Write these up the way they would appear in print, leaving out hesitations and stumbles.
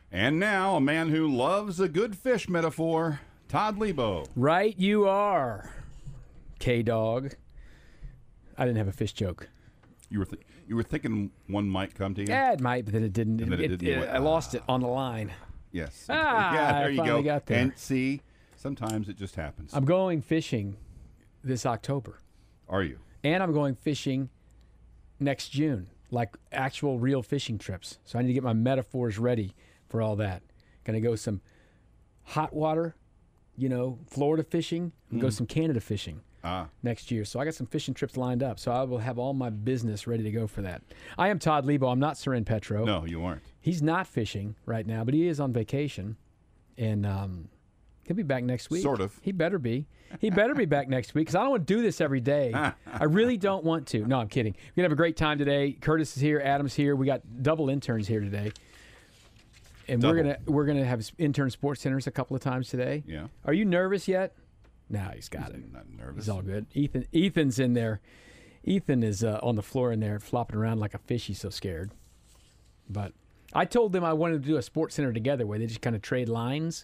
And now, a man who loves a good fish metaphor, Todd Lebo. Right you are, K-Dog. I didn't have a fish joke. You were thinking one might come to you? Yeah, it might, but then it didn't. And then it didn't. I lost it on the line. Yes. Yeah, there you I finally go. got there. And see, sometimes it just happens. I'm going fishing this October. Are you? And I'm going fishing next June, like actual real fishing trips. So I need to get my metaphors ready for all that. Going to go some hot water, Florida fishing, and go some Canada fishing next year. So I got some fishing trips lined up. So I will have all my business ready to go for that. I am Todd Lebo. I'm not Seren Petro. No, you aren't. He's not fishing right now, but he is on vacation. And he'll be back next week. Sort of. He better be. He better be back next week because I don't want to do this every day. I really don't want to. No, I'm kidding. We're going to have a great time today. Curtis is here. Adam's here. We got double interns here today. And we're gonna have intern sports centers a couple of times today. Yeah. Are you nervous yet? No, he's got it. Not nervous. He's all good. Ethan's in there. Ethan is on the floor in there flopping around like a fish. He's so scared. But I told them I wanted to do a sports center together where they just kind of trade lines.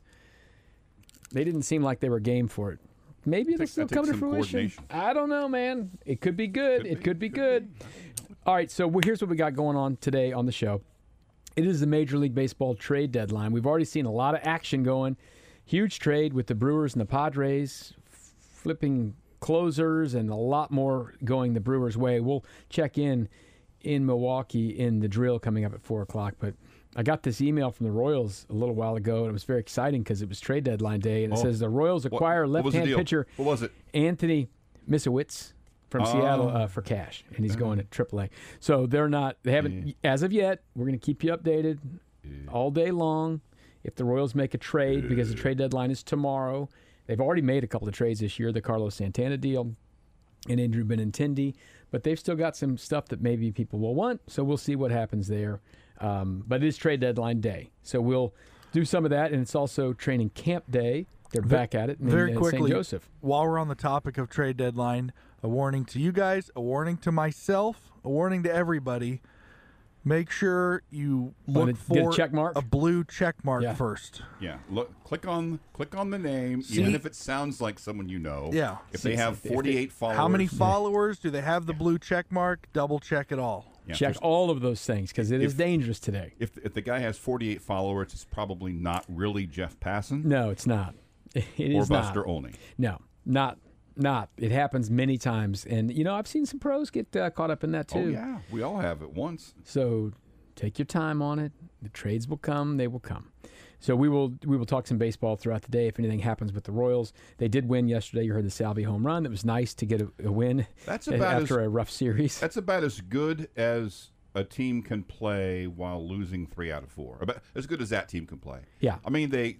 They didn't seem like they were game for it. Maybe it'll still come to fruition. I don't know, man. It could be good. It could be good. All right, so here's what we got going on today on the show. It is the Major League Baseball trade deadline. We've already seen a lot of action going. Huge trade with the Brewers and the Padres, flipping closers, and a lot more going the Brewers' way. We'll check in Milwaukee in the drill coming up at 4 o'clock. But I got this email from the Royals a little while ago, and it was very exciting because it was trade deadline day. And it says the Royals acquire left-hand pitcher What was it? Anthony Misowitz from Seattle for cash, and he's going to AAA. So they haven't, as of yet, we're going to keep you updated all day long. If the Royals make a trade, because the trade deadline is tomorrow, they've already made a couple of trades this year, the Carlos Santana deal and Andrew Benintendi, but they've still got some stuff that maybe people will want, so we'll see what happens there. But it is trade deadline day, so we'll do some of that, and it's also training camp day. They're back at it in very quickly, St. Joseph. While we're on the topic of trade deadline, a warning to you guys, a warning to myself, a warning to everybody. Make sure you look for a blue check mark first. Yeah, click on the name, even if it sounds like someone you know. Yeah. If they have 48 followers. How many followers do they have? The blue check mark? Double check it all. Yeah, check all of those things because it is dangerous today. If the guy has 48 followers, it's probably not really Jeff Passan. No, it's not. It is or not. Buster Olney. No, not. It happens many times. And, I've seen some pros get caught up in that, too. Oh, yeah. We all have at once. So take your time on it. The trades will come. They will come. So we will talk some baseball throughout the day if anything happens with the Royals. They did win yesterday. You heard the Salvi home run. It was nice to get a win after a rough series. That's about as good as a team can play while losing 3 out of 4. About as good as that team can play. Yeah. I mean, they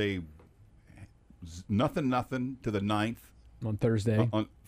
nothing to the 9th. On Thursday.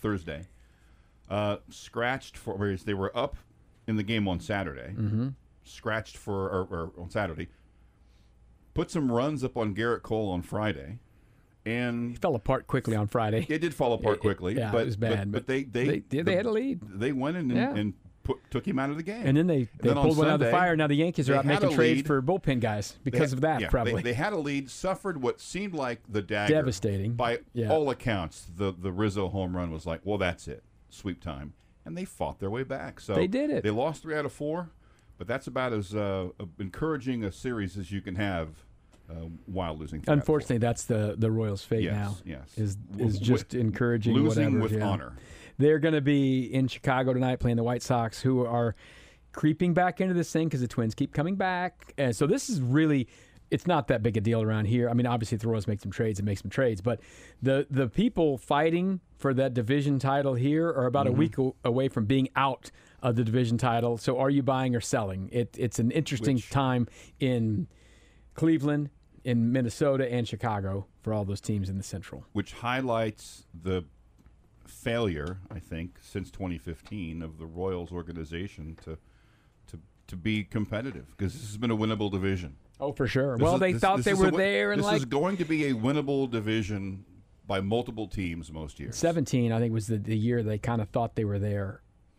Scratched for, whereas they were up in the game on Saturday. Mm-hmm. Scratched for, or on Saturday. Put some runs up on Garrett Cole on Friday. And he fell apart quickly on Friday. It did fall apart quickly. But it was bad. But they had a lead. They went and took him out of the game. And then they pulled one out of the fire. Now the Yankees are out making trades for bullpen guys because of that, probably. They had a lead, suffered what seemed like the dagger. Devastating. By all accounts, the Rizzo home run was like, well, that's it. Sweep time. And they fought their way back. So they did it. They lost 3 out of 4, but that's about as encouraging a series as you can have while losing 3 Unfortunately, that's the Royals' fate now. Yes. Is just encouraging losing whatever, with honor. They're going to be in Chicago tonight playing the White Sox, who are creeping back into this thing because the Twins keep coming back. And so this is really, it's not that big a deal around here. I mean, obviously, if the Royals make some trades, it makes some trades. But the people fighting for that division title here are about a week away from being out of the division title. So are you buying or selling? It's an interesting time in Cleveland, in Minnesota, and Chicago for all those teams in the Central. Which highlights the failure, I think, since 2015 of the Royals organization to be competitive, because this has been a winnable division. Oh, for sure. They thought they were there. And this is going to be a winnable division by multiple teams most years. 17, I think, was the year they kind of thought they were there.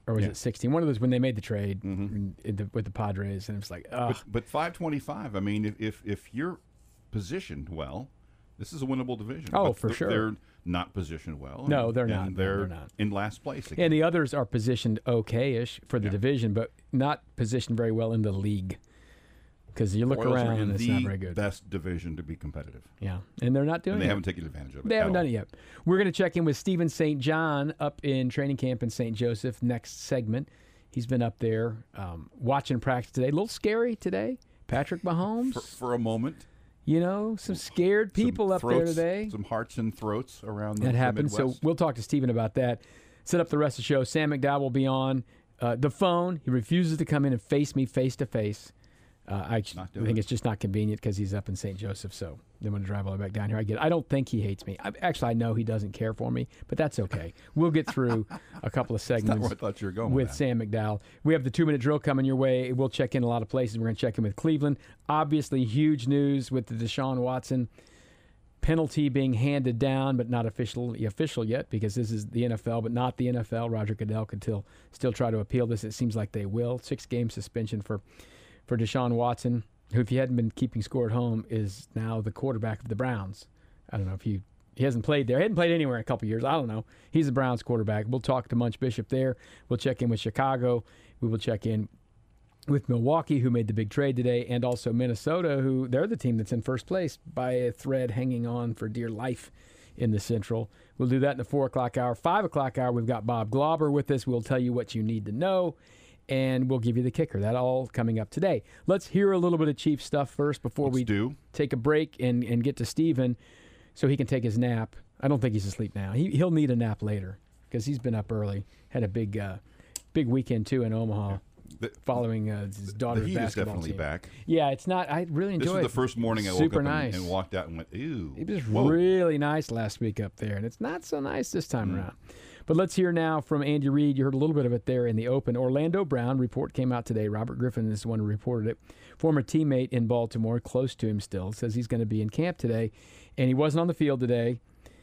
or was it 16? One of those when they made the trade with the Padres, and it was like, but 525. I mean, if you're positioned well, this is a winnable division. Oh, but for sure. They're not positioned well. No, they're not. They're not in last place again. And the others are positioned okay-ish for the division, but not positioned very well in the league. Because you look around and it's not very good. Best division to be competitive. Yeah, and they're not doing it. And they haven't taken advantage of it. They haven't done it yet. We're going to check in with Stephen St. John up in training camp in St. Joseph next segment. He's been up there watching practice today. A little scary today. Patrick Mahomes. For a moment. You know, some scared people up there today. Some hearts and throats around that happened. The Midwest. So we'll talk to Stephen about that. Set up the rest of the show. Sam McDowell will be on the phone. He refuses to come in and face me face to face. I think it's just not convenient because he's up in St. Joseph, so I'm going to drive all the way back down here. I don't think he hates me. I know he doesn't care for me, but that's okay. We'll get through a couple of segments That's not where I thought you were going with Sam McDowell. We have the 2-minute drill coming your way. We'll check in a lot of places. We're going to check in with Cleveland. Obviously, huge news with the Deshaun Watson penalty being handed down, but not official yet because this is the NFL, but not the NFL. Roger Goodell could still try to appeal this. It seems like they will. 6-game suspension for Deshaun Watson, who, if he hadn't been keeping score at home, is now the quarterback of the Browns. I don't know if he hasn't played there. He hadn't played anywhere in a couple of years. I don't know. He's the Browns quarterback. We'll talk to Munch Bishop there. We'll check in with Chicago. We will check in with Milwaukee, who made the big trade today, and also Minnesota, who they're the team that's in first place by a thread hanging on for dear life in the Central. We'll do that in the 4 o'clock hour. 5 o'clock hour, we've got Bob Glauber with us. We'll tell you what you need to know. And we'll give you the kicker. That all coming up today. Let's hear a little bit of Chief stuff first before we take a break and get to Stephen so he can take his nap. I don't think he's asleep now. He'll need a nap later because he's been up early. Had a big weekend, too, in Omaha following his daughter's basketball team. The heat is definitely team. back. Yeah, it's not. I really enjoyed it. This was the first morning I woke up and walked out and went, ew. It was really nice last week up there, and it's not so nice this time around. But let's hear now from Andy Reid. You heard a little bit of it there in the open. Orlando Brown report came out today. Robert Griffin is the one who reported it. Former teammate in Baltimore, close to him still, says he's going to be in camp today. And he wasn't on the field today.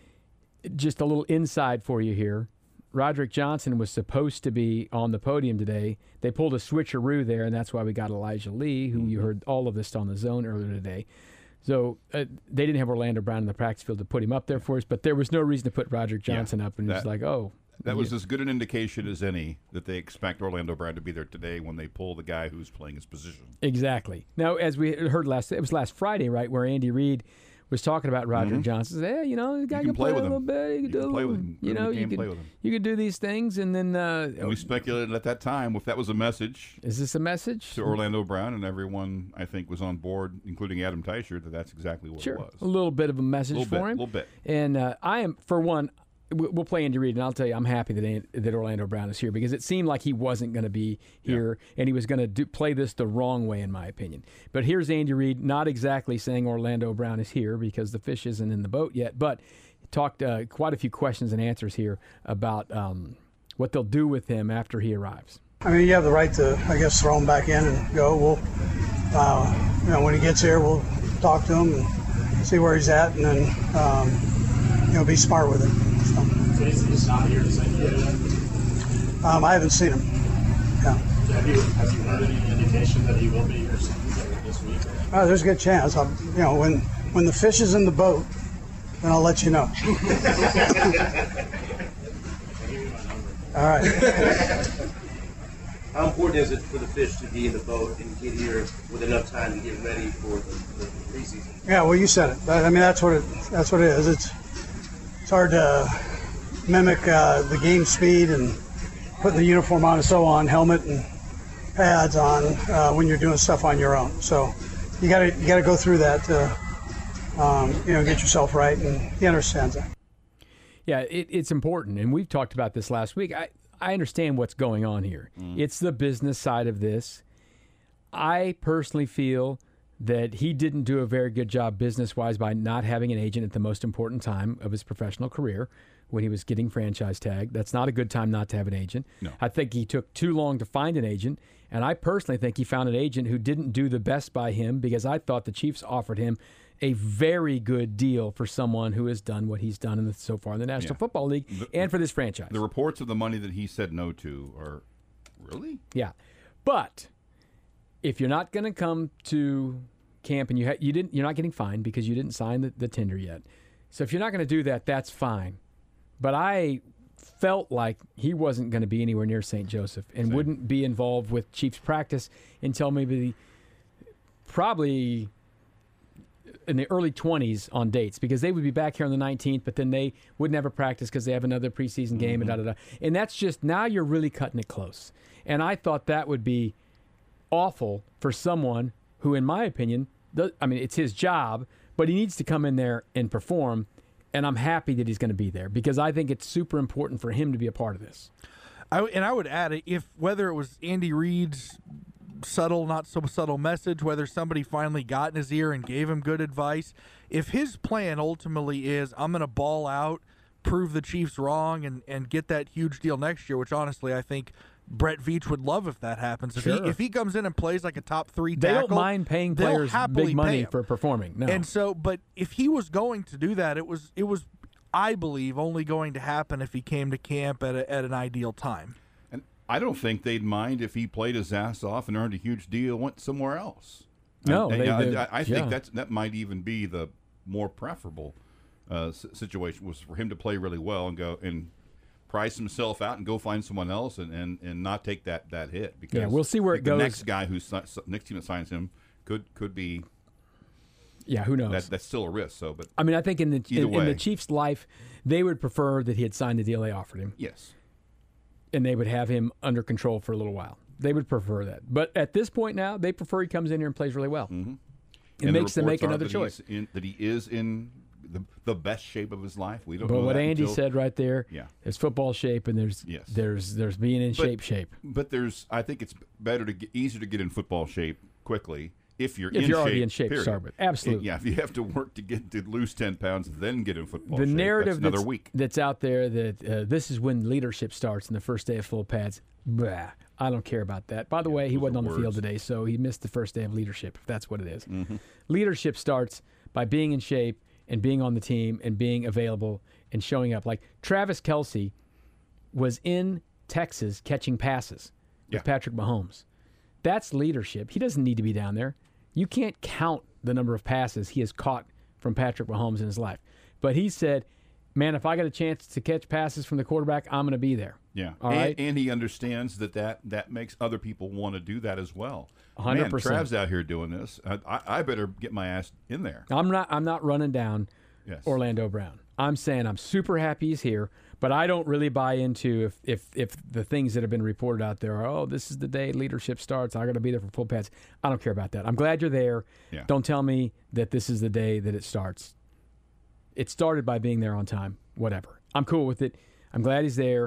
Just a little inside for you here. Roderick Johnson was supposed to be on the podium today. They pulled a switcheroo there, and that's why we got Elijah Lee, who you heard all of this on the Zone earlier today. So they didn't have Orlando Brown in the practice field to put him up there for us, but there was no reason to put Roderick Johnson up, and it's like, oh. That was as good an indication as any that they expect Orlando Brown to be there today when they pull the guy who's playing his position. Exactly. Now, as we heard it was last Friday, right, where Andy Reid was talking about Roderick Johnson. Said, hey, the guy can play with him a little bit. You can play with him. You can do these things, and then. And we speculated at that time if that was a message. Is this a message to Orlando Brown? And everyone, I think, was on board, including Adam Teicher, that's exactly what it was. A little bit of a message for him. A little bit. And I am, for one. We'll play Andy Reid, and I'll tell you, I'm happy that Orlando Brown is here because it seemed like he wasn't going to be here, and he was going to play this the wrong way, in my opinion. But here's Andy Reid, not exactly saying Orlando Brown is here because the fish isn't in the boat yet, but talked quite a few questions and answers here about what they'll do with him after he arrives. I mean, you have the right to, I guess, throw him back in and go. We'll, when he gets here, we'll talk to him and see where he's at, and then, be smart with it. So he's not here to say I haven't seen him. Yeah. Have you heard any indication that he will be here this week? There's a good chance. When the fish is in the boat, then I'll let you know. All right. How important is it for the fish to be in the boat and get here with enough time to get ready for the preseason? Yeah, well, you said it. I mean, that's what it is. It's hard to mimic the game speed and putting the uniform on and so on, helmet and pads on when you're doing stuff on your own. So you got to go through that to get yourself right, and he understands that. Yeah, it's important, and we've talked about this last week. I understand what's going on here. It's the business side of this. I personally feel that he didn't do a very good job business-wise by not having an agent at the most important time of his professional career when he was getting franchise tagged. That's not a good time not to have an agent. No. I think he took too long to find an agent, and I personally think he found an agent who didn't do the best by him because I thought the Chiefs offered him a very good deal for someone who has done what he's done so far in the National Football League and for this franchise. The reports of the money that he said no to are Really? Yeah. But if you're not going to come to camp and you're not getting fined because you didn't sign the tender yet. So if you're not going to do that, that's fine. But I felt like he wasn't going to be anywhere near St. Joseph and wouldn't be involved with Chiefs practice until probably in the early 20s on dates, because they would be back here on the 19th, but then they wouldn't have a practice because they have another preseason game and da-da-da. And that's just, now you're really cutting it close. And I thought that would be awful for someone who, in my opinion, it's his job, but he needs to come in there and perform. And I'm happy that he's going to be there because I think it's super important for him to be a part of this. I would add, whether it was Andy Reid's subtle, not so subtle message, whether somebody finally got in his ear and gave him good advice, if his plan ultimately is, I'm going to ball out, prove the Chiefs wrong, and get that huge deal next year, which honestly I think Brett Veach would love if that happens. If he comes in and plays like a top 3 tackle, they don't mind paying players big money for performing. No. And so, but if he was going to do that, it was I believe only going to happen if he came to camp at an ideal time. And I don't think they'd mind if he played his ass off and earned a huge deal, went somewhere else. No, I think that might even be the more preferable situation, was for him to play really well and go and price himself out and go find someone else and not take that hit, because we'll see where it goes. The next guy next team that signs him could be. Yeah, who knows? That's still a risk. So, but I think in the Chiefs' life, they would prefer that he had signed the deal they offered him. Yes, and they would have him under control for a little while. They would prefer that. But at this point now, they prefer he comes in here and plays really well. Mm-hmm. It makes them make another choice. That he is in the best shape of his life. We don't. But know what that Andy said right there, there's football shape and there's being in shape. But I think it's easier to get in football shape quickly if you're already in shape to start with. Absolutely. If you have to work to lose 10 pounds, then get in football shape. The narrative that's another week. That's out there that this is when leadership starts in the first day of full pads. Blah. I don't care about that. By the way, he wasn't on the field today, so he missed the first day of leadership, if that's what it is. Mm-hmm. Leadership starts by being in shape and being on the team and being available and showing up. Like Travis Kelce was in Texas catching passes with Patrick Mahomes. That's leadership. He doesn't need to be down there. You can't count the number of passes he has caught from Patrick Mahomes in his life. But he said, man, if I got a chance to catch passes from the quarterback, I'm going to be there. Yeah. All right? And he understands that makes other people want to do that as well. 100%. Man, Trav's out here doing this. I better get my ass in there. I'm not running down Orlando Brown. I'm saying I'm super happy he's here, but I don't really buy into if the things that have been reported out there are, this is the day leadership starts, I got to be there for full pads. I don't care about that. I'm glad you're there. Yeah. Don't tell me that this is the day that it starts. It started by being there on time, whatever. I'm cool with it. I'm glad he's there.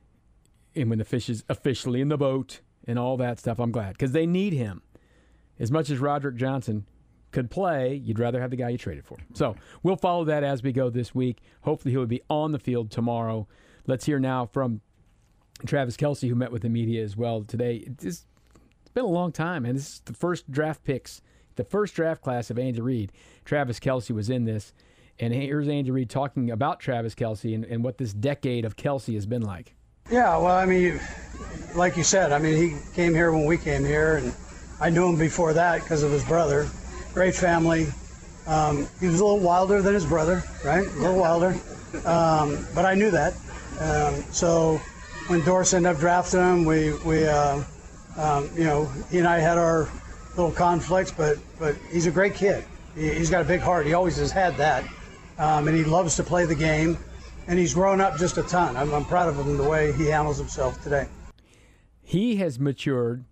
And when the fish is officially in the boat and all that stuff, I'm glad. Because they need him. As much as Roderick Johnson could play, you'd rather have the guy you traded for. So we'll follow that as we go this week. Hopefully he'll be on the field tomorrow. Let's hear now from Travis Kelce, who met with the media as well today. It's been a long time, and this is the first draft picks, the first draft class of Andy Reid. Travis Kelce was in this. And here's Andy Reid talking about Travis Kelce and what this decade of Kelce has been like. Yeah, well, like you said, he came here when we came here, and I knew him before that because of his brother. Great family. He was a little wilder than his brother, right? A little wilder. But I knew that. So when Doris ended up drafting him, we he and I had our little conflicts, but he's a great kid. He's got a big heart. He always has had that. And he loves to play the game. And he's grown up just a ton. I'm proud of him the way he handles himself today. He has matured.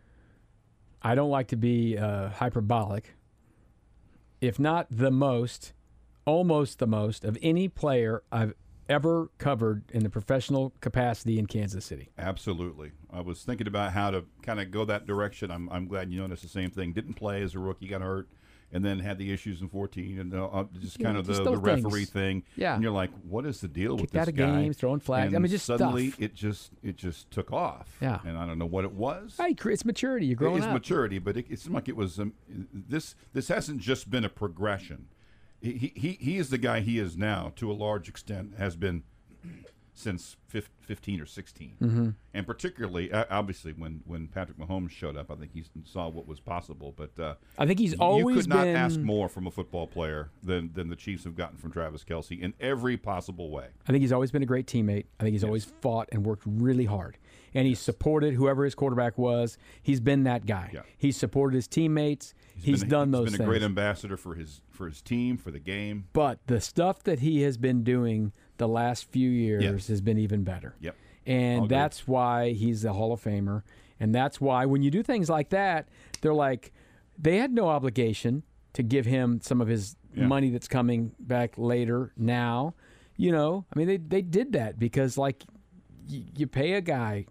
I don't like to be hyperbolic. If not the most, almost the most of any player I've ever covered in the professional capacity in Kansas City. Absolutely. I was thinking about how to kind of go that direction. I'm glad you noticed the same thing. Didn't play as a rookie, got hurt, and then had the issues in 14, and just kind of the referee thing. Yeah. And you're like, what is the deal with Kicked out this of guy? games, throwing flags. And just suddenly stuff. it just took off. Yeah. And I don't know what it was. It's maturity. You're growing up. It's maturity, but it seemed like it was this hasn't just been a progression. He is the guy he is now, to a large extent, has been since 15 or 16. Mm-hmm. And particularly, obviously, when Patrick Mahomes showed up, I think he saw what was possible. But I think he's always you could not been... ask more from a football player than the Chiefs have gotten from Travis Kelce in every possible way. I think he's always been a great teammate. I think he's always fought and worked really hard. And he's supported whoever his quarterback was. He's been that guy. Yeah. He's supported his teammates. He's done those things. He's been a great ambassador for his team, for the game. But the stuff that he has been doing the last few years has been even better. Yep. And that's why he's a Hall of Famer. And that's why when you do things like that, they're like, they had no obligation to give him some of his money that's coming back later now. You know, I mean, they did that because, like, you pay a guy,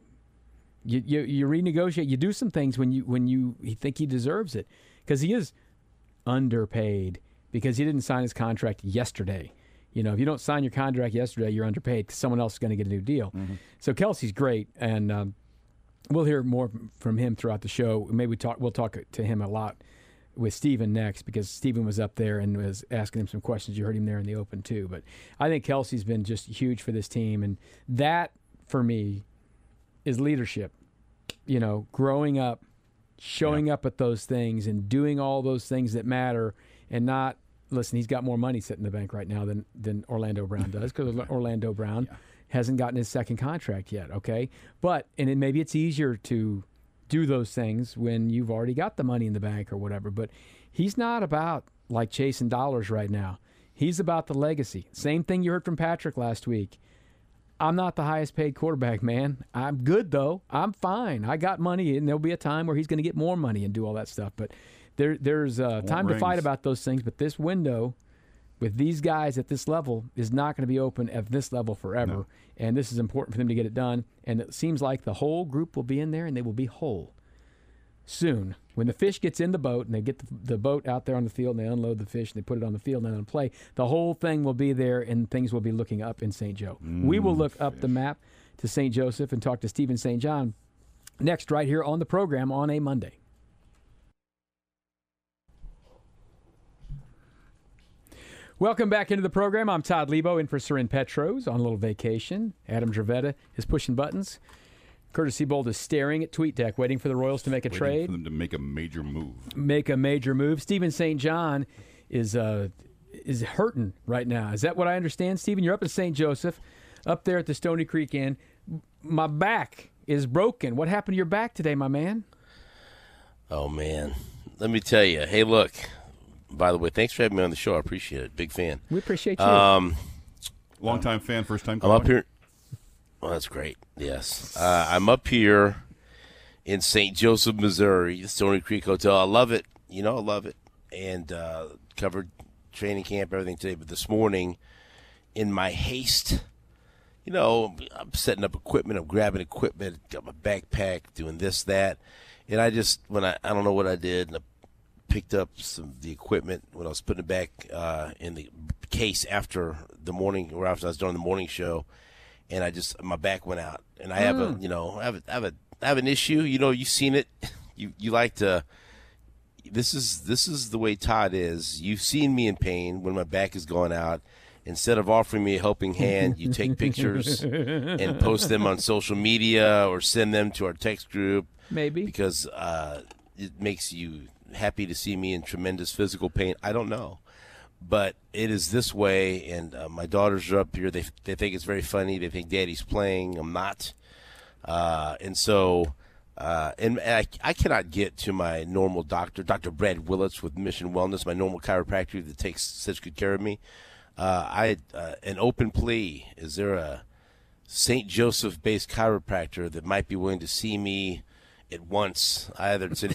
you renegotiate, you do some things when you think he deserves it, because he is underpaid because he didn't sign his contract yesterday. You know, if you don't sign your contract yesterday, you're underpaid because someone else is going to get a new deal. Mm-hmm. So Kelce's great, and we'll hear more from him throughout the show. Maybe we'll talk to him a lot with Steven next, because Steven was up there and was asking him some questions. You heard him there in the open too. But I think Kelce's been just huge for this team, and that for me is leadership. You know, growing up, showing up at those things and doing all those things that matter, and not, listen, he's got more money sitting in the bank right now than Orlando Brown does, because Orlando Brown hasn't gotten his second contract yet, okay? But, and maybe it's easier to do those things when you've already got the money in the bank or whatever, but he's not about, like, chasing dollars right now. He's about the legacy. Same thing you heard from Patrick last week. I'm not the highest paid quarterback, man. I'm good, though. I'm fine. I got money, and there'll be a time where he's going to get more money and do all that stuff. But there's time to fight about those things. But this window with these guys at this level is not going to be open at this level forever. No. And this is important for them to get it done. And it seems like the whole group will be in there, and they will be whole soon. When the fish gets in the boat and they get the boat out there on the field and they unload the fish and they put it on the field and then play, the whole thing will be there and things will be looking up in St. Joe. We will look up the map to St. Joseph and talk to Steven St. John next right here on the program on a Monday. Welcome back into the program. I'm Todd Lebo in for Soren Petros on a little vacation. Adam Dravetta is pushing buttons. Curtis Seabold is staring at TweetDeck, waiting for the Royals to make a trade. Waiting for them to make a major move. Steven St. John is hurting right now. Is that what I understand, Steven? You're up in St. Joseph, up there at the Stony Creek Inn. My back is broken. What happened to your back today, my man? Oh, man. Let me tell you. Hey, look. By the way, thanks for having me on the show. I appreciate it. Big fan. We appreciate you. Long-time fan, first-time caller. I'm up here. Well, that's great. Yes. I'm up here in St. Joseph, Missouri, the Stony Creek Hotel. I love it. You know, I love it. And covered training camp, everything today. But this morning, in my haste, you know, I'm setting up equipment. I'm grabbing equipment, got my backpack, doing this, that. And I don't know what I did, and I picked up some of the equipment when I was putting it back in the case after the morning, or after I was doing the morning show. And my back went out, and I have I have an issue. You know, you've seen it. You like to. This is the way Todd is. You've seen me in pain when my back is going out. Instead of offering me a helping hand, you take pictures and post them on social media or send them to our text group. Maybe because it makes you happy to see me in tremendous physical pain. I don't know. But it is this way, and my daughters are up here. They think it's very funny. They think Daddy's playing. I'm not. And so I cannot get to my normal doctor, Dr. Brad Willits with Mission Wellness, my normal chiropractor that takes such good care of me. I had an open plea. Is there a St. Joseph-based chiropractor that might be willing to see me at once, either today,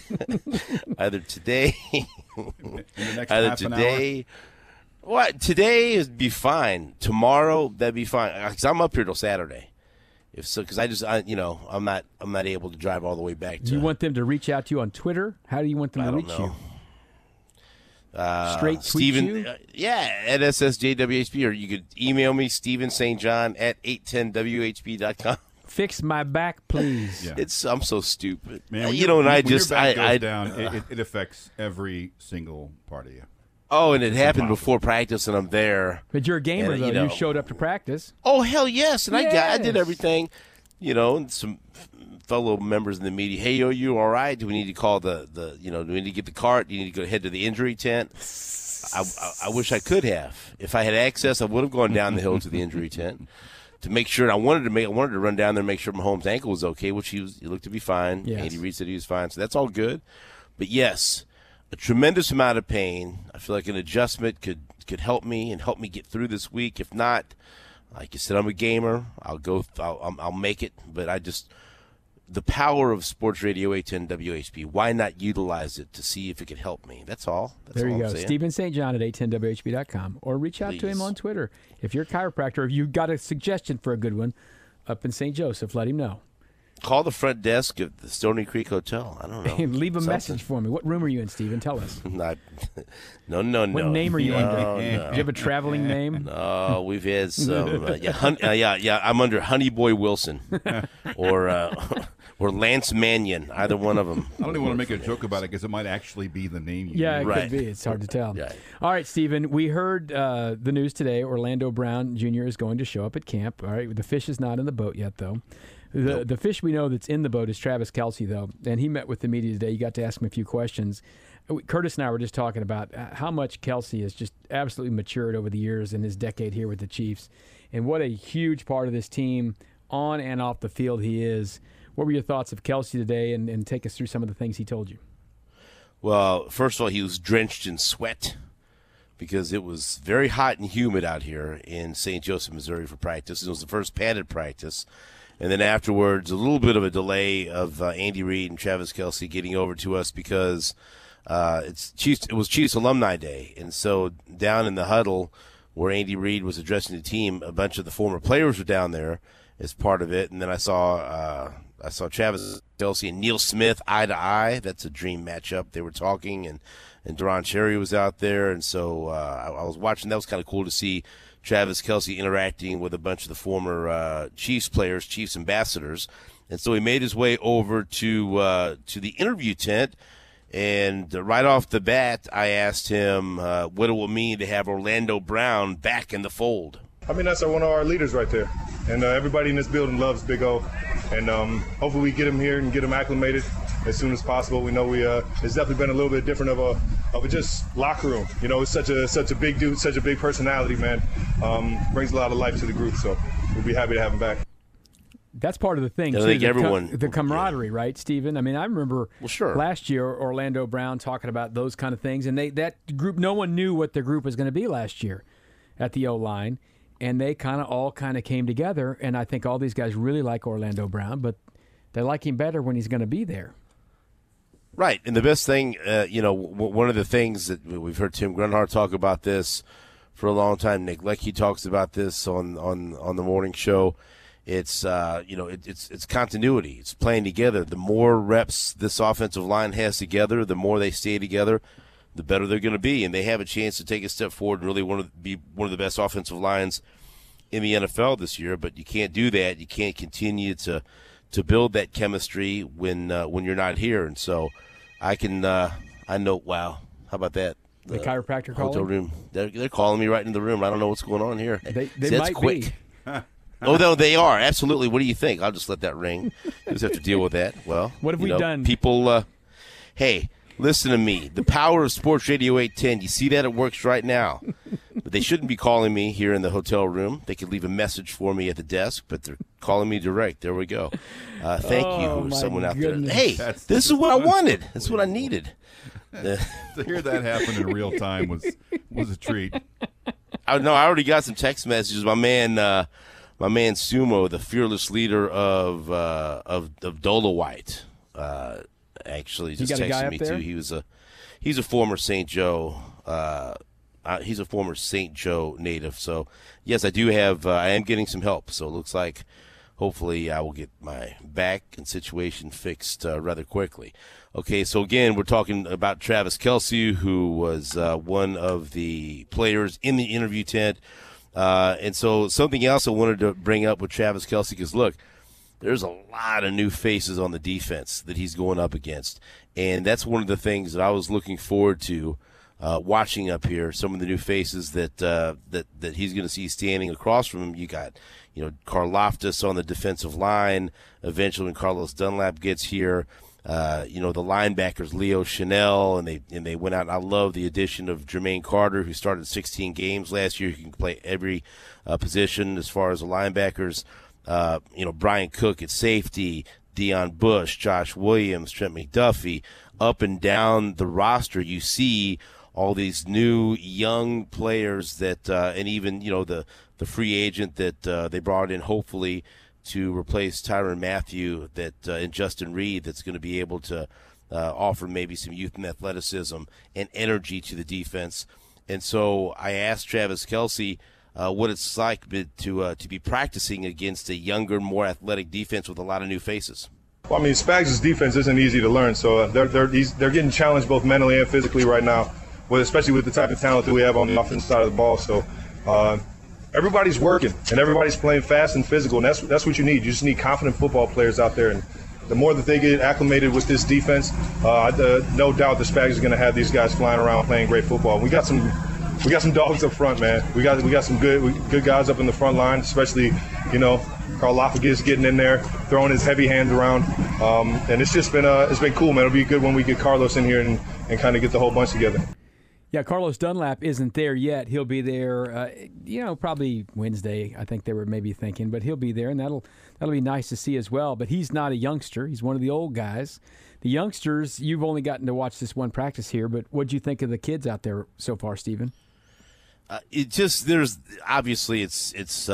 What today would be fine. Tomorrow that'd be fine. Cause I'm up here till Saturday. Because I'm not able to drive all the way back. Do you want them to reach out to you on Twitter? How do you want them to reach you? Straight tweet you? At SSJWHB, or you could email me, Steven St. John at 810WHB.com. Fix my back, please. Yeah. I'm so stupid. Man, when your back goes down, it affects every single part of you. Oh, and it happened before practice, and I'm there. But you're a gamer, though. You showed up to practice. Oh, hell yes. And I did everything, and some fellow members in the media, hey, are you all right? Do we need to call do we need to get the cart? Do you need to go head to the injury tent? I wish I could have. If I had access, I would have gone down the hill to the injury tent to make sure. I wanted to run down there and make sure Mahomes' ankle was okay, which he looked to be fine. Yes. Andy Reid said he was fine, so that's all good. But yes, a tremendous amount of pain. I feel like an adjustment could help me and help me get through this week. If not, like you said, I'm a gamer. I'll make it. But the power of Sports Radio 810 WHB. Why not utilize it to see if it could help me? That's all. There you go. Stephen St. John at 810WHB.com, or reach out to him on Twitter. If you're a chiropractor, if you got a suggestion for a good one up in St. Joseph, let him know. Call the front desk at the Stony Creek Hotel. I don't know. Leave a message for me. What room are you in, Stephen? Tell us. No. What name are you under? No. Do you have a traveling name? No, we've had some. I'm under Honey Boy Wilson or Lance Mannion, either one of them. I don't even want to make a joke about it because it might actually be the name. It could be. It's hard to tell. Right. All right, Stephen, we heard the news today. Orlando Brown Jr. is going to show up at camp. All right, the fish is not in the boat yet, though. The fish we know that's in the boat is Travis Kelce, though, and he met with the media today. You got to ask him a few questions. Curtis and I were just talking about how much Kelce has just absolutely matured over the years in his decade here with the Chiefs, and what a huge part of this team on and off the field he is. What were your thoughts of Kelce today, and take us through some of the things he told you? Well, first of all, he was drenched in sweat because it was very hot and humid out here in St. Joseph, Missouri for practice. It was the first padded practice. And then afterwards, a little bit of a delay of Andy Reid and Travis Kelce getting over to us because it was Chiefs Alumni Day. And so down in the huddle where Andy Reid was addressing the team, a bunch of the former players were down there as part of it. And then I saw Travis Kelce and Neil Smith eye to eye. That's a dream matchup. They were talking, and Deron Cherry was out there. And so I was watching. That was kind of cool to see Travis Kelce interacting with a bunch of the former Chiefs players, Chiefs ambassadors. And so he made his way over to the interview tent. And right off the bat, I asked him what it will mean to have Orlando Brown back in the fold. I mean, that's one of our leaders right there. And everybody in this building loves Big O. And hopefully we get him here and get him acclimated as soon as possible. We know it's definitely been a little bit different of a just locker room. It's such a big dude, such a big personality, man. Brings a lot of life to the group. So we'll be happy to have him back. That's part of the thing, too. I think the camaraderie, right, Stephen? I mean, I remember last year Orlando Brown talking about those kind of things, and that group, no one knew what the group was going to be last year at the O-line, and they all came together, and I think all these guys really like Orlando Brown, but they like him better when he's going to be there. Right, and the best thing, one of the things that we've heard Tim Grunhard talk about this for a long time, Nick Leckie talks about this on the morning show. It's it's continuity. It's playing together. The more reps this offensive line has together, the more they stay together, the better they're going to be, and they have a chance to take a step forward and really be one of the best offensive lines in the NFL this year. But you can't do that. You can't continue to build that chemistry when you're not here. And so I know. Wow, how about that? The chiropractor hotel calling? Room. They're calling me right in the room. I don't know what's going on here. They might quick. Be. Oh, no, they are. Absolutely. What do you think? I'll just let that ring. You just have to deal with that. Well, what have we done? People, hey, listen to me. The power of Sports Radio 810. You see that? It works right now. But they shouldn't be calling me here in the hotel room. They could leave a message for me at the desk, but they're calling me direct. There we go. Thank you, someone out there. Hey, this is what I wanted. That's what I needed. To hear that happen in real time was a treat. I already got some text messages. My man Sumo, the fearless leader of Dolomite, actually just texted me too. He's a former St. Joe. He's a former St. Joe native. So yes, I do have. I am getting some help. So it looks like hopefully I will get my back and situation fixed rather quickly. Okay, so again, we're talking about Travis Kelce, who was one of the players in the interview tent. And so something else I wanted to bring up with Travis Kelce, because, look, there's a lot of new faces on the defense that he's going up against. And that's one of the things that I was looking forward to watching up here, some of the new faces that he's going to see standing across from him. You got, Karlaftis on the defensive line. Eventually, when Carlos Dunlap gets here, the linebackers Leo Chanel, and they went out. And I love the addition of Jermaine Carter, who started 16 games last year. He can play every position as far as the linebackers. Brian Cook at safety, Deion Bush, Josh Williams, Trent McDuffie. Up and down the roster, you see all these new young players that, and even the free agent that they brought in, hopefully to replace Tyrann Mathieu, and Justin Reed, that's going to be able to offer maybe some youth and athleticism and energy to the defense. And so I asked Travis Kelce what it's like to be practicing against a younger, more athletic defense with a lot of new faces. Well, Spags' defense isn't easy to learn, so they're getting challenged both mentally and physically right now, especially with the type of talent that we have on the offensive side of the ball. So everybody's working and everybody's playing fast and physical, and that's what you need. You just need confident football players out there, and the more that they get acclimated with this defense, no doubt the Spags are going to have these guys flying around playing great football. We got some dogs up front, man. We got some good guys up in the front line, especially Karlaftis getting in there, throwing his heavy hands around, and it's just been cool, man. It'll be good when we get Carlos in here and kind of get the whole bunch together. Yeah, Carlos Dunlap isn't there yet. He'll be there, probably Wednesday. I think they were maybe thinking, but he'll be there, and that'll be nice to see as well. But he's not a youngster; he's one of the old guys. The youngsters, you've only gotten to watch this one practice here, but what'd you think of the kids out there so far, Stephen? There's obviously it's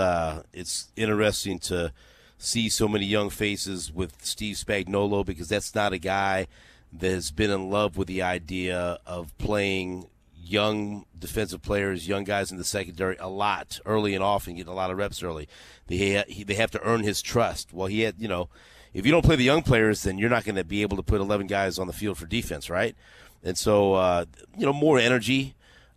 interesting to see so many young faces with Steve Spagnuolo, because that's not a guy that has been in love with the idea of playing young defensive players, young guys in the secondary a lot early and often, getting a lot of reps early. They have to earn his trust. Well, he had, if you don't play the young players, then you're not going to be able to put 11 guys on the field for defense, right? And so, more energy.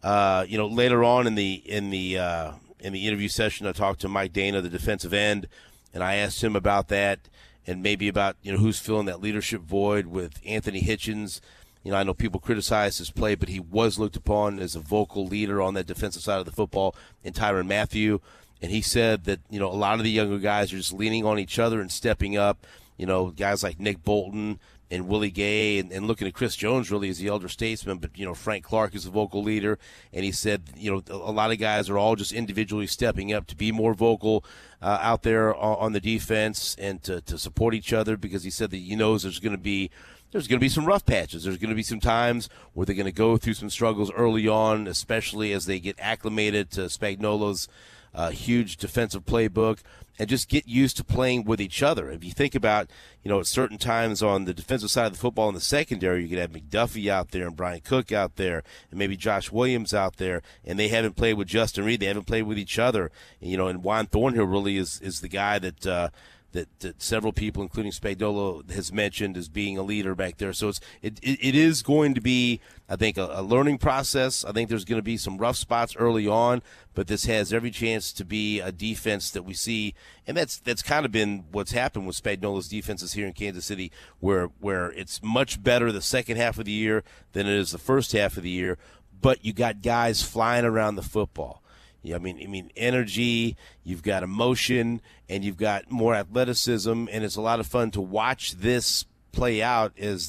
Later on in the interview session, I talked to Mike Dana, the defensive end, and I asked him about that and maybe about who's filling that leadership void with Anthony Hitchens. I know people criticize his play, but he was looked upon as a vocal leader on that defensive side of the football, and Tyrann Mathieu. And he said that a lot of the younger guys are just leaning on each other and stepping up. Guys like Nick Bolton and Willie Gay, and looking at Chris Jones really as the elder statesman, but Frank Clark is the vocal leader, and he said a lot of guys are all just individually stepping up to be more vocal out there on the defense and to support each other, because he said that there's going to be some rough patches. There's going to be some times where they're going to go through some struggles early on, especially as they get acclimated to Spagnuolo's huge defensive playbook, and just get used to playing with each other. If you think about, at certain times on the defensive side of the football in the secondary, you could have McDuffie out there and Brian Cook out there and maybe Josh Williams out there, and they haven't played with Justin Reed. They haven't played with each other. And Juan Thornhill really is the guy that several people, including Spagnuolo, has mentioned as being a leader back there. So it is going to be, I think, a learning process. I think there's going to be some rough spots early on, but this has every chance to be a defense that we see, and that's kind of been what's happened with Spagnuolo's defenses here in Kansas City, where it's much better the second half of the year than it is the first half of the year, but you got guys flying around the football. I mean, energy, you've got emotion, and you've got more athleticism, and it's a lot of fun to watch this play out as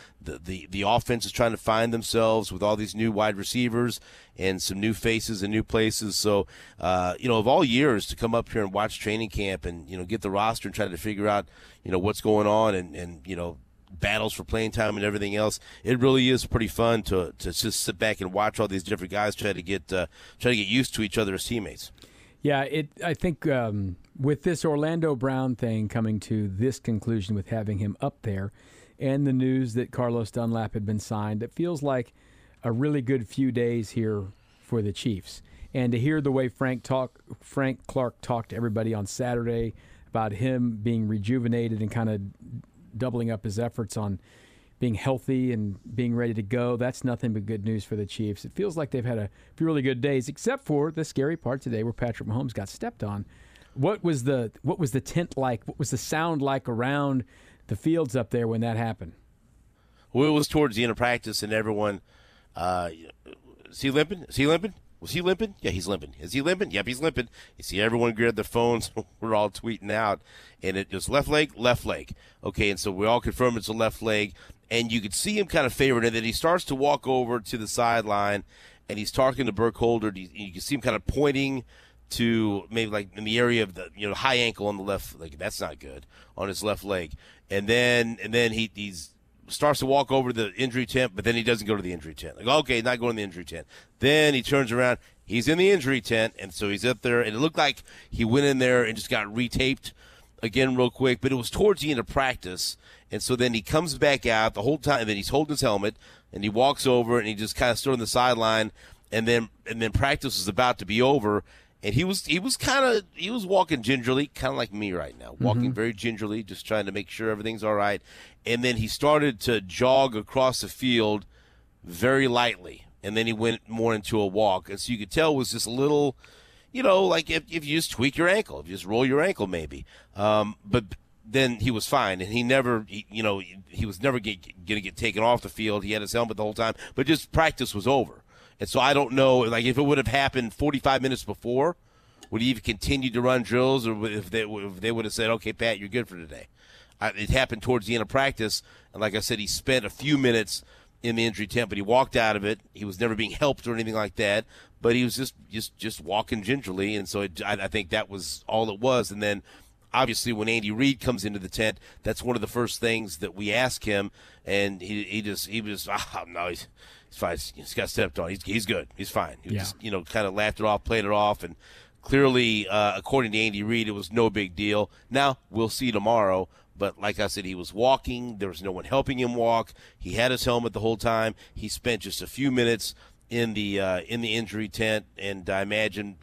the offense is trying to find themselves with all these new wide receivers and some new faces and new places. So, of all years to come up here and watch training camp and, get the roster and try to figure out, what's going on and battles for playing time and everything else, it really is pretty fun to just sit back and watch all these different guys try to get used to each other as teammates. Yeah, I think with this Orlando Brown thing coming to this conclusion with having him up there, and the news that Carlos Dunlap had been signed, it feels like a really good few days here for the Chiefs. And to hear the way Frank Clark talked to everybody on Saturday about him being rejuvenated and kind of doubling up his efforts on being healthy and being ready to go, that's nothing but good news for the Chiefs. It feels like they've had a few really good days, except for the scary part today where Patrick Mahomes got stepped on. What was the tent like? What was the sound like around the fields up there when that happened? Well, it was towards the end of practice, and everyone Is he limping? Is he limping? Was he limping? Yeah, he's limping. Is he limping? Yep, he's limping. You see everyone grab their phones. We're all tweeting out. And it was left leg, left leg. Okay, and so we all confirm it's a left leg. And you could see him kind of favoring it. And then he starts to walk over to the sideline, and he's talking to Burkholder. You can see him kind of pointing to maybe like in the area of the high ankle on the left leg. That's not good on his left leg. And then he's starts to walk over to the injury tent, but then he doesn't go to the injury tent. Like, okay, not going to the injury tent. Then he turns around. He's in the injury tent, and so he's up there. And it looked like he went in there and just got retaped again real quick, but it was towards the end of practice. And so then he comes back out the whole time, and then he's holding his helmet, and he walks over, and he just kind of stood on the sideline, and then practice was about to be over. And he was walking gingerly, kind of like me right now, walking very gingerly, just trying to make sure everything's all right. And then he started to jog across the field very lightly, and then he went more into a walk. And so you could tell it was just a little, like if you just tweak your ankle, if you just roll your ankle maybe. But then he was fine, and he was never going to get taken off the field. He had his helmet the whole time, but just practice was over. And so I don't know, like if it would have happened 45 minutes before, would he have continued to run drills, or if they would have said, okay, Pat, you're good for today. It happened towards the end of practice, and like I said, he spent a few minutes in the injury tent, but he walked out of it. He was never being helped or anything like that, but he was just walking gingerly, and so I think that was all it was. And then obviously when Andy Reid comes into the tent, that's one of the first things that we ask him, and he was no, he's fine. He's got stepped on. He's good. He's fine. He just kind of laughed it off, played it off, and clearly, according to Andy Reid, it was no big deal. Now we'll see tomorrow. But like I said, he was walking. There was no one helping him walk. He had his helmet the whole time. He spent just a few minutes in the injury tent, and I imagine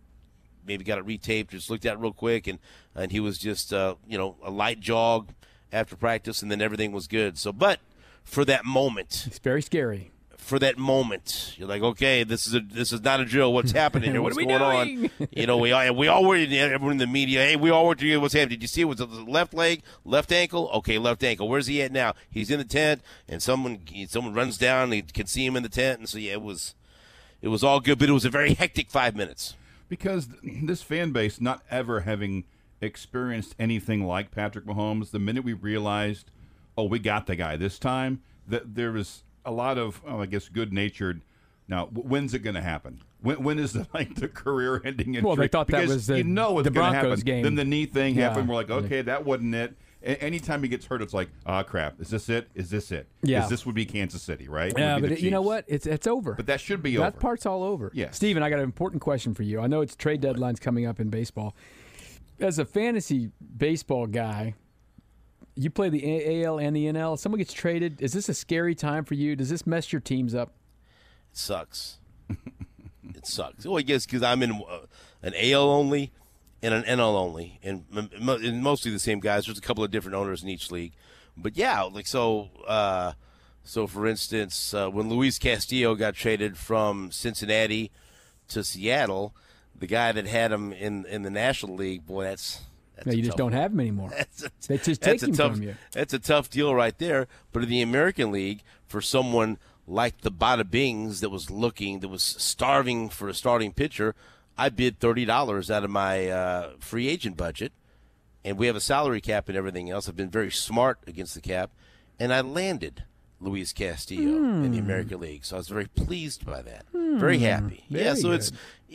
maybe got it retaped, just looked at it real quick, and he was just a light jog after practice, and then everything was good. So, but for that moment, it's very scary. For that moment, you're like, okay, this is not a drill. What's happening here? What's going on? We all were everyone in the media. Hey, we all were doing what's happening. Did you see it was the left leg, left ankle? Okay, left ankle. Where's he at now? He's in the tent, and someone runs down. And he can see him in the tent, and so it was all good, but it was a very hectic 5 minutes because this fan base, not ever having experienced anything like Patrick Mahomes, the minute we realized, we got the guy this time, that there was a lot of, good-natured. Now, when's it going to happen? When is the career-ending injury? Well, they thought because that was the Broncos game. Then the knee thing happened. We're like, okay, that wasn't it. Anytime he gets hurt, it's like, crap. Is this it? Is this it? Yeah. Because this would be Kansas City, right? Yeah, but you know what? It's over. But that should be over. That part's all over. Yeah. Steven, I got an important question for you. I know it's trade deadlines coming up in baseball. As a fantasy baseball guy, you play the AL and the NL. Someone gets traded. Is this a scary time for you? Does this mess your teams up? It sucks. It sucks. Well, I guess because I'm in an AL only and an NL only, and mostly the same guys. There's a couple of different owners in each league. But, yeah, so for instance, when Luis Castillo got traded from Cincinnati to Seattle, the guy that had him in the National League, boy, that's you just don't have him anymore. They just take him from you. That's a tough deal right there. But in the American League, for someone like the Bada Bings that was starving for a starting pitcher, I bid $30 out of my free agent budget, and we have a salary cap and everything else. I've been very smart against the cap, and I landed Luis Castillo in the American League. So I was very pleased by that. Very happy. Very good.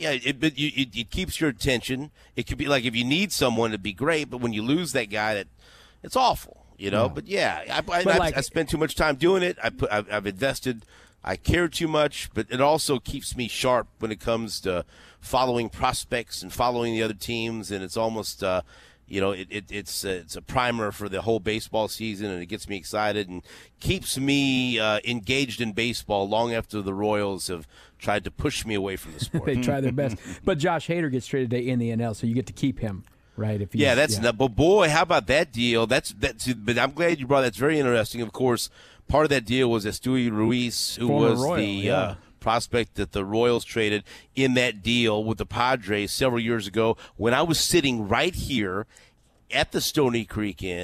It keeps your attention. It could be like if you need someone, it'd be great, but when you lose that guy, it's awful, Yeah. But I spent too much time doing it. I've invested. I care too much, but it also keeps me sharp when it comes to following prospects and following the other teams, and it's almost it's a primer for the whole baseball season, and it gets me excited and keeps me engaged in baseball long after the Royals have tried to push me away from the sport. They try their best. But Josh Hader gets traded today in the NL, so you get to keep him, right? But boy, how about that deal? But I'm glad you brought that. That's very interesting. Of course, part of that deal was Esteury Ruiz, who former was Royal, the prospect that the Royals traded in that deal with the Padres several years ago when I was sitting right here at the Stony Creek Inn,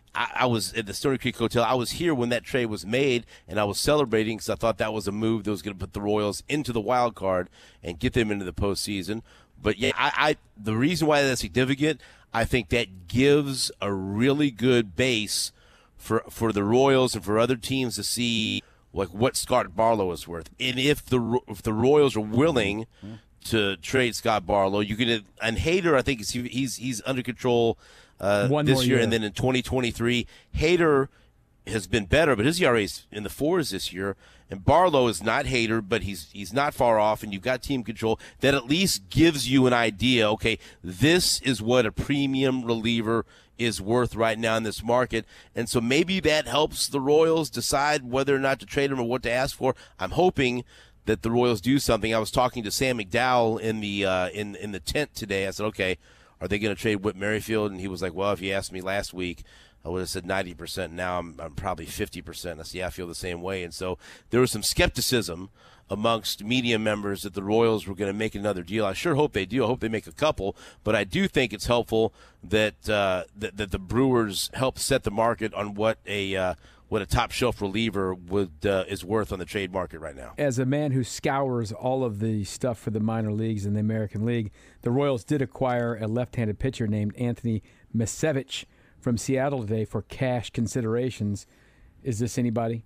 I was at the Stony Creek Hotel. I was here when that trade was made, and I was celebrating because I thought that was a move that was going to put the Royals into the wild card and get them into the postseason. But, yeah, the reason why that's significant, I think that gives a really good base for the Royals and for other teams to see what Scott Barlow is worth. And if the Royals are willing to trade Scott Barlow, you can. And Hader, I think he's under control this year, and then in 2023, Hader has been better, but his ERA is in the 4s this year. And Barlow is not Hader, but he's not far off, and you've got team control. That at least gives you an idea, okay, this is what a premium reliever is worth right now in this market. And so maybe that helps the Royals decide whether or not to trade him or what to ask for. I'm hoping that the Royals do something. I was talking to Sam McDowell in the in the tent today. I said, okay, are they going to trade Whit Merrifield? And he was like, well, if you asked me last week, I would have said 90%. Now I'm probably 50%. I said, yeah, I feel the same way. And so there was some skepticism amongst media members that the Royals were going to make another deal. I sure hope they do. I hope they make a couple. But I do think it's helpful that that the Brewers help set the market on what a top shelf reliever is worth on the trade market right now. As a man who scours all of the stuff for the minor leagues and the American League, the Royals did acquire a left-handed pitcher named Anthony Misevich from Seattle today for cash considerations. Is this anybody?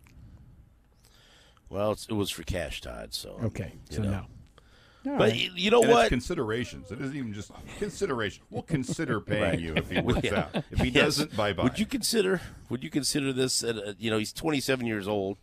Well, it was for cash, Todd. So okay, so no. But right. You know what? It's considerations. It isn't even just consideration. We'll consider paying you if he works out. If he doesn't, bye-bye. Would you consider this? He's 27 years old.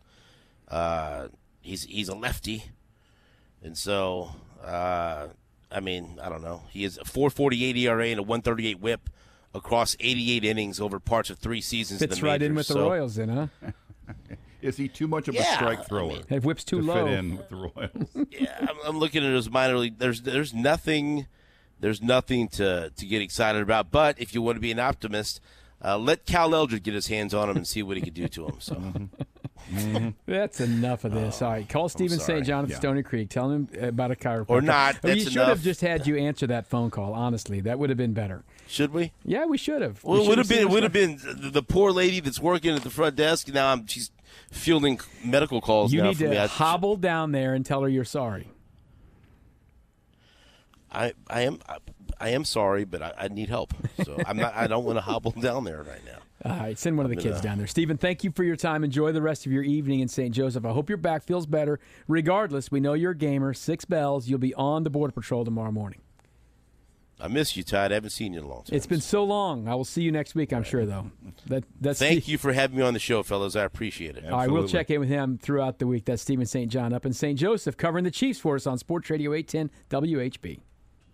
He's a lefty, and so I don't know. He has a 4.48 ERA and a 1.38 WHIP across 88 innings over parts of 3 seasons. Fits in the majors, right in with the Royals, then, huh? Is he too much of a strike thrower? It whips too low. Fit in with the Royals. Yeah, I'm looking at it as minor league. There's nothing to get excited about. But if you want to be an optimist, let Cal Eldred get his hands on him and see what he can do to him. So that's enough of this. All right, call Stephen St. John at Stony Creek. Tell him about a chiropractor. Or not. He should have just had you answer that phone call. Honestly, that would have been better. Should we? Yeah, we should have. Well, it would have been the poor lady that's working at the front desk. Now she's fielding medical calls. You now need to hobble down there and tell her you're sorry. I am sorry, but I need help. So I don't want to hobble down there right now. All right, send one of the kids down there. Stephen, thank you for your time. Enjoy the rest of your evening in St. Joseph. I hope your back feels better. Regardless, we know you're a gamer. 6 bells. You'll be on the Border Patrol tomorrow morning. I miss you, Todd. I haven't seen you in a long time. It's been so long. I will see you next week, I'm sure, though. Thank you for having me on the show, fellas. I appreciate it. All right, we'll check in with him throughout the week. That's Stephen St. John up in St. Joseph covering the Chiefs for us on Sports Radio 810 WHB.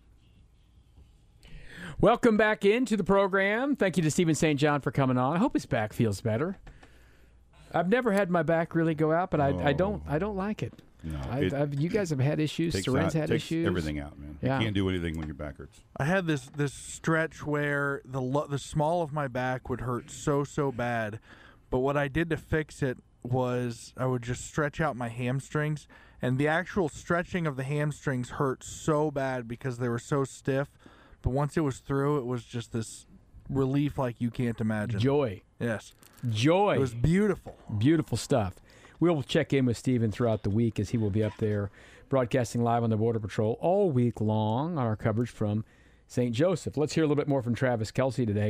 Welcome back into the program. Thank you to Stephen St. John for coming on. I hope his back feels better. I've never had my back really go out, but I don't like it. No, you guys have had issues. Saren's had issues. Everything out, man. Yeah. You can't do anything when your back hurts. I had this stretch where the small of my back would hurt so bad, but what I did to fix it was I would just stretch out my hamstrings, and the actual stretching of the hamstrings hurt so bad because they were so stiff. But once it was through, it was just this relief like you can't imagine. Joy. Yes. Joy. It was beautiful. Beautiful stuff. We'll check in with Stephen throughout the week as he will be up there broadcasting live on the Border Patrol all week long on our coverage from St. Joseph. Let's hear a little bit more from Travis Kelce today.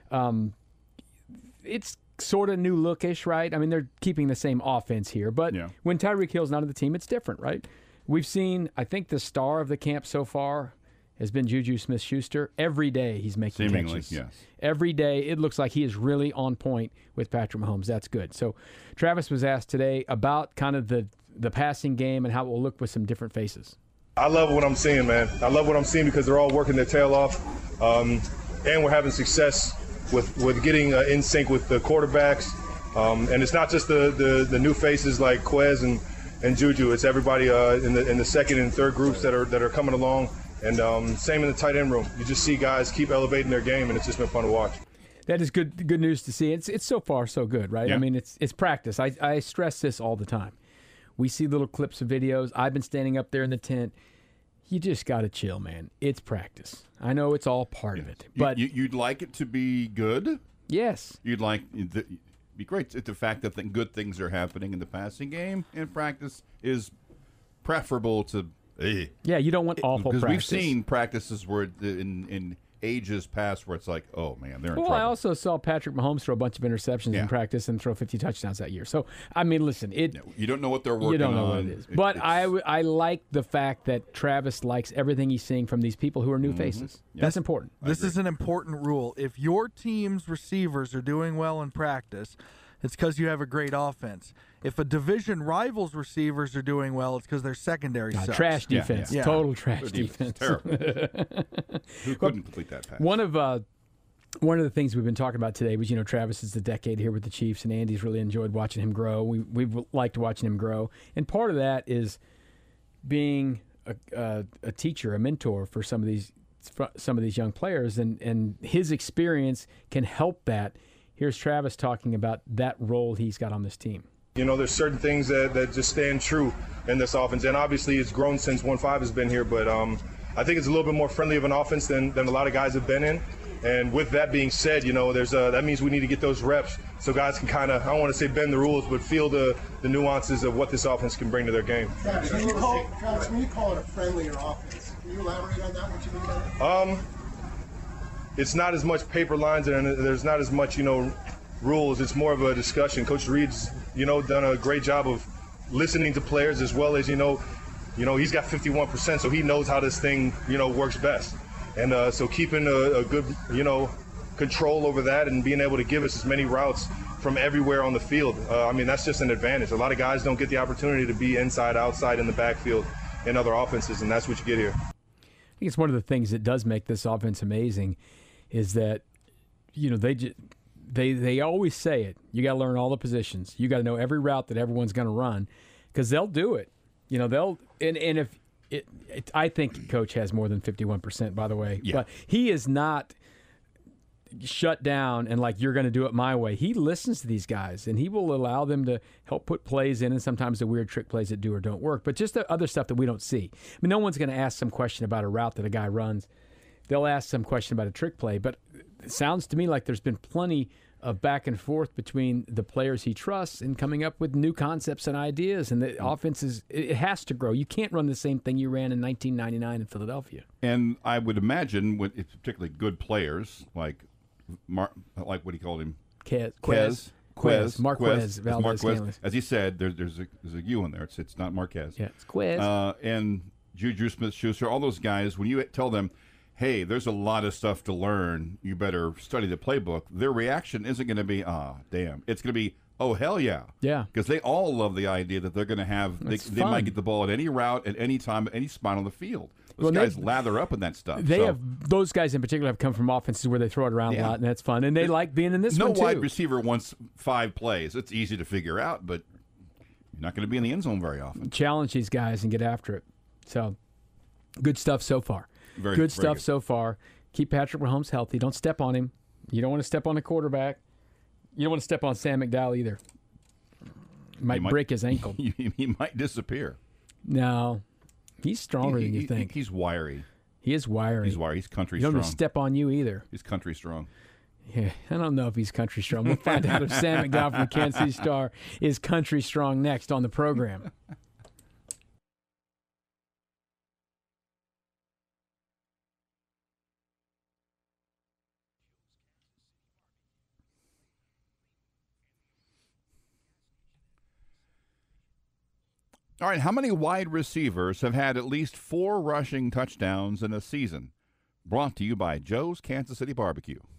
It's sort of new lookish, right? I mean, they're keeping the same offense here, but when Tyreek Hill's not on the team, it's different, right? We've seen, I think the star of the camp so far has been Juju Smith-Schuster. Every day he's making catches. Yes. Every day it looks like he is really on point with Patrick Mahomes. That's good. So Travis was asked today about kind of the passing game and how it will look with some different faces. I love what I'm seeing, man. I love what I'm seeing because they're all working their tail off. And we're having success with getting in sync with the quarterbacks. And it's not just the new faces like Quez and Juju. It's everybody in the second and third groups that are coming along. And same in the tight end room. You just see guys keep elevating their game, and it's just been fun to watch. That is good news to see. It's so far so good, right? Yeah. I mean, it's practice. I stress this all the time. We see little clips of videos. I've been standing up there in the tent. You just got to chill, man. It's practice. I know it's all part of it. But you'd like it to be good, Yes. You'd like be great. The fact that good things are happening in the passing game in practice is preferable to. Yeah, you don't want awful practice. Because we've seen practices where in ages past where it's like, oh man, they're in trouble. I also saw Patrick Mahomes throw a bunch of interceptions in practice and throw 50 touchdowns that year. So I mean, listen, you don't know what they're working on. You don't know what it is. But I like the fact that Travis likes everything he's seeing from these people who are new faces. Yep. That's important. This is an important rule. If your team's receivers are doing well in practice, it's because you have a great offense. If a division rival's receivers are doing well, it's because their secondary sucks. Trash defense. Yeah. Total trash defense. Terrible. Who couldn't complete that pass? One of the things we've been talking about today was, Travis is the decade here with the Chiefs, and Andy's really enjoyed watching him grow. We've liked watching him grow. And part of that is being a teacher, a mentor for some of these young players, and his experience can help that. Here's Travis talking about that role he's got on this team. There's certain things that just stand true in this offense. And obviously it's grown since 1-5 has been here. But I think it's a little bit more friendly of an offense than a lot of guys have been in. And with that being said, that means we need to get those reps so guys can kind of, I don't want to say bend the rules, but feel the nuances of what this offense can bring to their game. Travis, when you call it a friendlier offense, can you elaborate on that, what you mean by that? It's not as much paper lines and there's not as much, rules. It's more of a discussion. Coach Reed's, done a great job of listening to players as well as, he's got 51%, so he knows how this thing, works best. And so keeping a good, control over that and being able to give us as many routes from everywhere on the field, that's just an advantage. A lot of guys don't get the opportunity to be inside, outside, in the backfield in other offenses, and that's what you get here. I think it's one of the things that does make this offense amazing is that, they always say it. You got to learn all the positions. You got to know every route that everyone's going to run because they'll do it. I think Coach has more than 51%, by the way. Yeah. But he is not shut down and like, you're going to do it my way. He listens to these guys, and he will allow them to help put plays in, and sometimes the weird trick plays that do or don't work. But just the other stuff that we don't see. No one's going to ask some question about a route that a guy runs. They'll ask some question about a trick play. But it sounds to me like there's been plenty of back and forth between the players he trusts and coming up with new concepts and ideas. And the offense it has to grow. You can't run the same thing you ran in 1999 in Philadelphia. And I would imagine, it's particularly good players like what he called him? Marquez Valdez. As he said, there's a U in there. It's not Marquez. Yeah, it's Quez. And Juju Smith-Schuster, all those guys, when you tell them, hey, there's a lot of stuff to learn, you better study the playbook, their reaction isn't going to be, damn. It's going to be, oh, hell yeah. Yeah. Because they all love the idea that they're going to have, they might get the ball at any route, at any time, at any spot on the field. Those guys lather up in that stuff. Those guys in particular have come from offenses where they throw it around a lot, and that's fun. And they like being in this one, too. No wide receiver wants 5 plays. It's easy to figure out, but you're not going to be in the end zone very often. Challenge these guys and get after it. So, good stuff so far. Very good stuff so far. Keep Patrick Mahomes healthy. Don't step on him. You don't want to step on the quarterback. You don't want to step on Sam McDowell either. Might break his ankle. He might disappear. No. He's stronger than you think. He's wiry. He is wiry. He's wiry. He's country strong. He don't want to step on you either. He's country strong. Yeah, I don't know if he's country strong. We'll find out if Sam McDowell from the Kansas City Star is country strong next on the program. All right, how many wide receivers have had at least 4 rushing touchdowns in a season? Brought to you by Joe's Kansas City Barbecue.